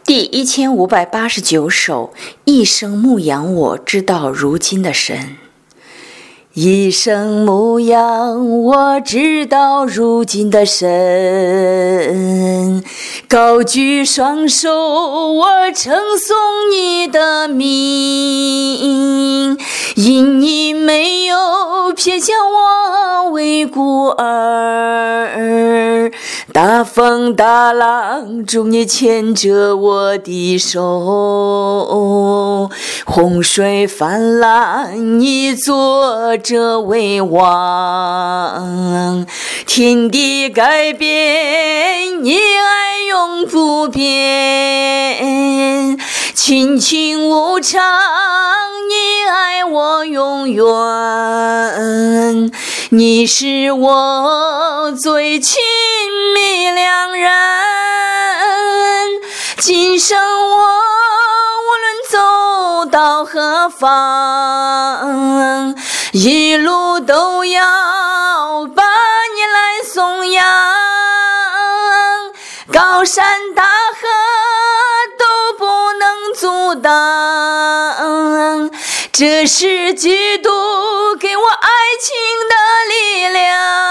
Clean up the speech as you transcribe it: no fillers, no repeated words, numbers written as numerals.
第1589首，一生牧养我直到如今的神。一生牧养我直到如今的神，高举双手我称颂你的名，因你没有撇下我为孤儿，大风大浪中你牵着我的手，洪水泛滥你坐着为王，天地改变你爱永不变，亲情无常你爱我永远，你是我最亲密良人，今生我无论走到何方，一路都要把你来颂扬，高山大河都不能阻挡，这是基督给我爱情的力量。